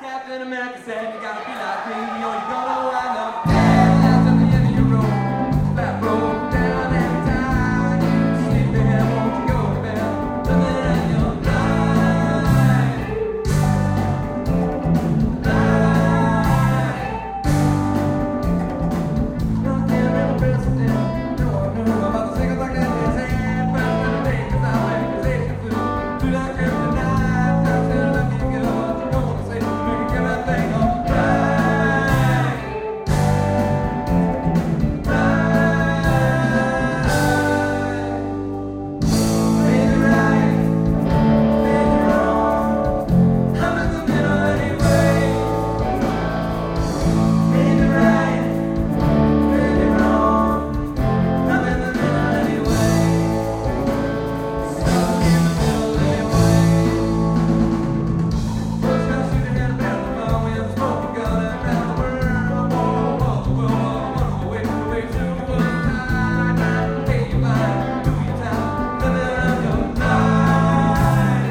Captain America said you gotta be like me, or you're gonna wind up dead at the end of your road. That road down every time you sleep there, won't you go to bed? Living in your life. Nothing ever president. No one knew about the things like that. His hand first in the day, 'cause I went accusation through that kryptonite. That's the lucky girl. What you gonna say to me? Get that thing on right. Maybe right, maybe wrong. I'm in the middle anyway. Maybe right, maybe wrong. I'm in the middle anyway. Stuck in the middle anyway. First got shooting at a barrel of fire with a smoking gun and around the world. Whoa, way too much time. Hey, you mind? Do your time. Living out your life.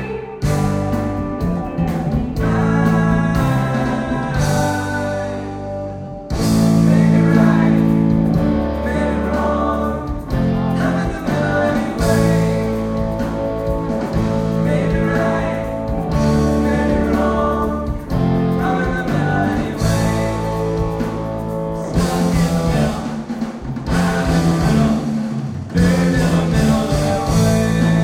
Maybe right, maybe wrong. I'm in the middle anyway. Maybe right, maybe wrong. I'm in the middle anyway. Stuck in the middle. I'm in the middle. Dead in the middle anyway.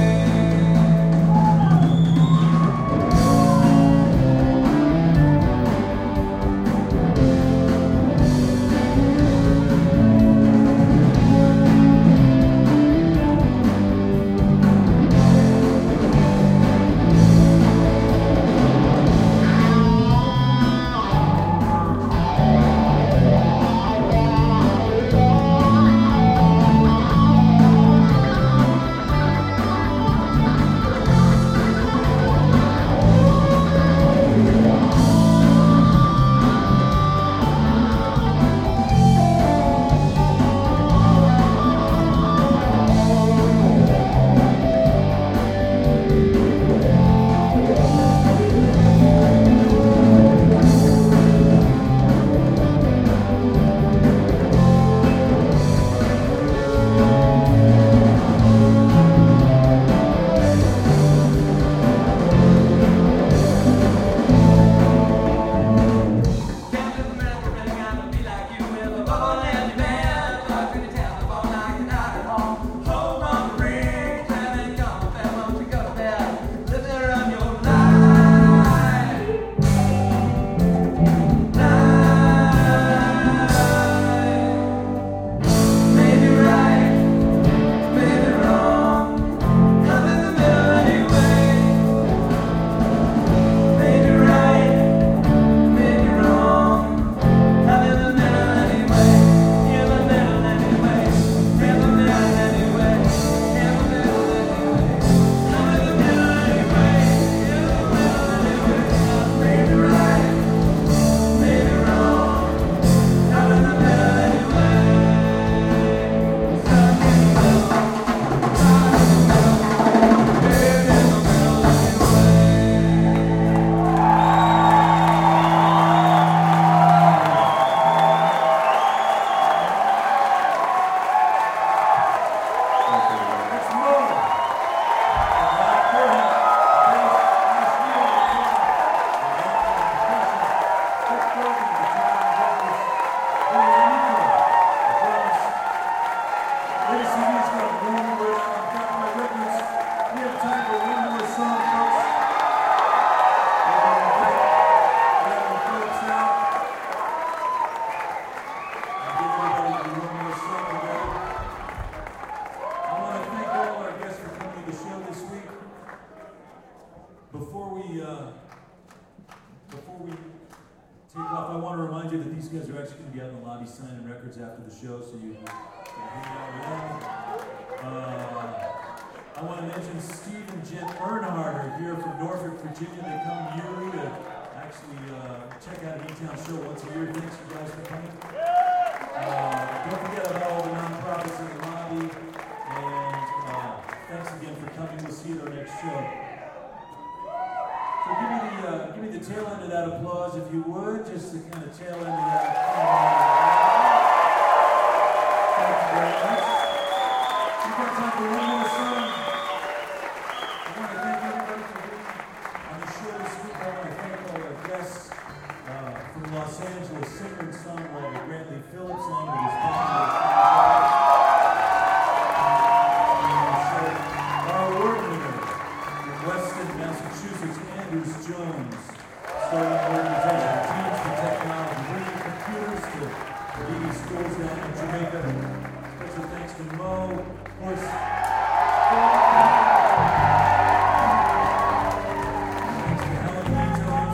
Captain America running out to be like you with a bubble and man. Talk to the telephone like you're not at home. Hold on the ring, having gone fast, won't you go to bed? Live there on your life. Maybe right, maybe wrong. I'm in the middle anyway. Maybe right, maybe wrong. I'm in the middle anyway. In the middle anyway. In the middle anyway. In the middle anyway. I'm in the middle anyway. In the middle anyway. Maybe right, maybe wrong. I'm in the middle anyway. Stuck in the middle. I'm in the middle. Dead in the middle Let's move. I want to thank all of our guests for coming to the show this week. Before we take off, I want to remind you that these guys are actually going to be out in the lobby signing records after the show, so you can hang out with them. I want to mention Steve and Jen Earnhardt are here from Norfolk, Virginia. They come yearly to actually check out an E-Town show once a year. Thanks you guys for coming. Don't forget about all the nonprofits in the lobby. And thanks again for coming. We'll see you at our next show. So give me the tail end of that applause, if you would, just the kind of tail end of that. Thank you very much. We've got time for one more song.